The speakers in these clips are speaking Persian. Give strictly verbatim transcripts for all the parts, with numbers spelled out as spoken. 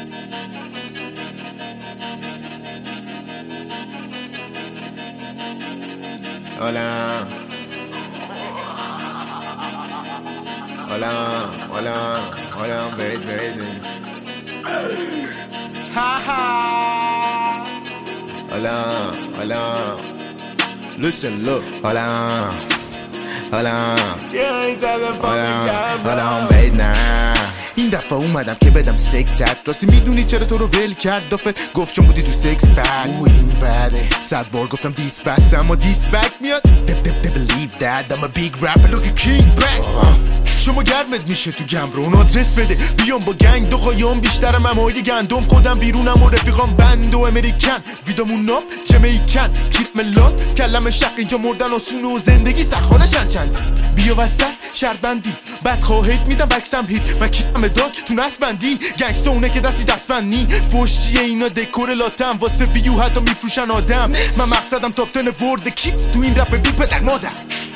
Hola. Hola, hola, hola, baby, baby. Ha ha. Hola, hola. Listen, look. Hola, hola. Hola, hola, baby, nah. این دفعه اومدم که بدم سکتت. راستی میدونی چرا تو رو ول کرد دافه؟ گفت چون بودی تو سکس پک. او این بده. صد بار گفتم دیس بس اما دیس بک میاد. Believe that I'm a big rapper look at king back. شما گرمت میشه تو گمرو اون آدرس بده بیام با گنگ دو خواهیام بیشترم همایی گندم خودم بیرونم و رفیقام بند و امریکن ویدامون نام جمیکن کیف ملات کلم شق اینجا مردن آسونه و زندگی سخانه چند چند بیا وسط شربندی بد خواهید میدم بکسم هیت من کیفم داک تو نس بندی گنگستا اونه که دستی دست بندی فوشیه اینا دکور لاتم واسه ویو حتی میفروشن آدم من مقصدم تاپ تن ورد کیت تو این رپ بی پدر مادر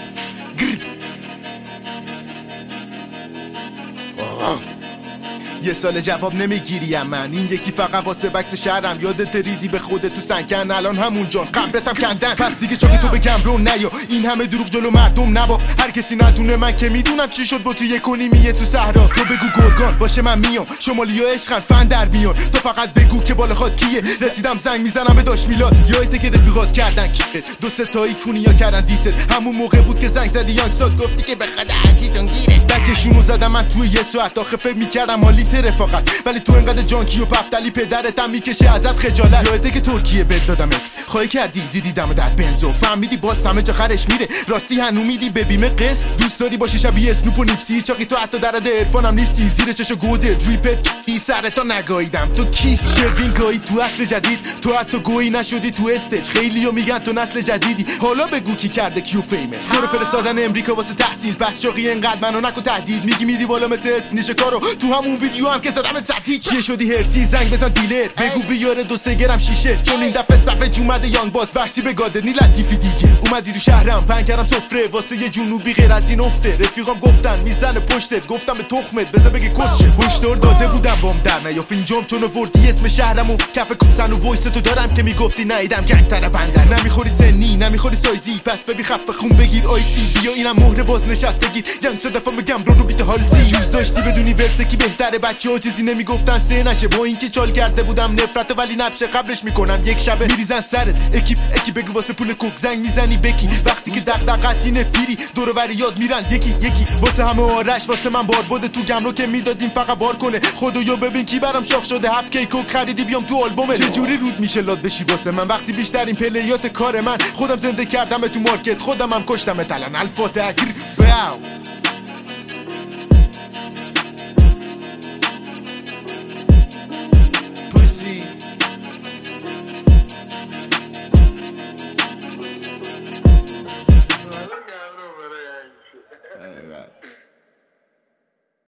یه سال جواب نمیگیریم من این یکی فقط واسه بکس شهرم یادت ریدی به خودت تو سنکن الان همون جان قبرتم کندن پس دیگه چاکی تو بگم رو نیا این همه دروغ جلو مردم نباف هر کسی ندونه من که میدونم چی شد با تو یک و نیمیه تو صحرا تو بگو گرگان باشه من میام شمالی ها عشقن فن در میان تو فقط بگو که بالا خود کیه رسیدم زنگ میزنم به داش میلاد یادته که رفیقات کردن کیفت دو سه تایی کونیا کردن دیست همون موقع بود که زنگ زدی یانگسات گفتی که به خدا عجیتون گیره بکشونو زدم من توی یه ساعت آخه فکر میکردم حالی رفاقت ولی تو انقدر جانکی و پفتلی پدرتم میکشه ازت خجالت یادته که ترکیه بد دادم اکس خواهی کردی دیدی دم در بنزو فهمیدی باز همه جا خرش میره راستی هنو میدی به بیمه قسط دوست داری باشی شبیه اسنوپ و نیپسی چاقی تو حتی درد عرفانم نیستی زیر چشو گوده دریپت کی سرتا نگاییدم تو کیس شروین گایی تو عصر جدید تو حتی گویی نشدی تو استج خیلیو میگن تو نسل جدیدی حالا بگو کی کرده کیو فیمس سر فرستادن امریکا واسه تحصیل پس چاقی انقدر منو نکو تهدید میگی میدی بالا مثل اسنیچ کارو تو همون ویدیو هم که زدم سطحی چیه شدی هرسی زنگ بزن دیلر بگو بیاره دو سه گرم شیشه چون این دفعه صفحه اومده یانگ باز وحشی به گادنی لطیفی دیگه اومدی تو شهرم پنگ کردم سفره واسه یه جنوبی غیر از این افته رفیقام گفتن میزنه پشتت گفتم به تخمت بذار بگه کسشه هشدار داده بودم بام در نیا فینجام چون وردی اسم شهرمو کف کوسن و وایس تو دارم که میگفتی نیدم گنگ تر بندر نمیخوری سنی نمیخوری سایزی پس ببی خفه خون بگیر آیسی بیا اینم مهر بازنشستگی یانگ صد دفعه میگم رو رو بیت هالزی جوز داشتی بدونی ورس کی بهتره بچه‌ها چیزی نمیگفتن سه نشه با اینکه چال کرده بودم نفرت ولی نبشه قبلش میکنم یک شبه میریزن سرت اکیپ اکی بگو واسه پول کوک زنگ میزنی بکی وقتی که دغدغتینه پیری دور و بر یاد میرن یکی یکی واسه همه آرش واسه من بار بوده تو گمرو که میدادیم فقط بار کنه خدایا ببین کی برام شاخ شده هفت کی کوک خریدی بیام تو آلبومه چه جوری رود میشه لاد بشی واسه من وقتی بیشترین پلیات کار من خودم زنده کردم تو مارکت خودم هم کشتم الان الفاتحه باو